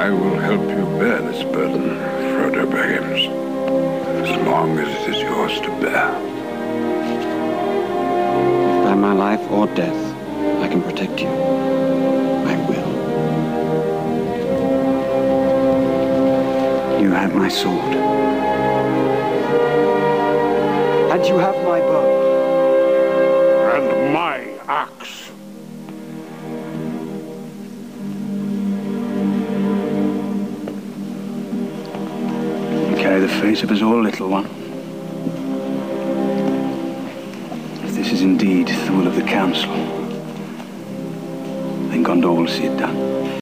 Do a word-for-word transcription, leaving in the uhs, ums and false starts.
I will help you bear this burden, Frodo Baggins, as long as it is yours to bear. By my life or death, I can protect you. I will. You have my sword. And you have my bow. And my axe. Carry the face of us all, little one. If this is indeed the will of the Council, then Gondor will see it done.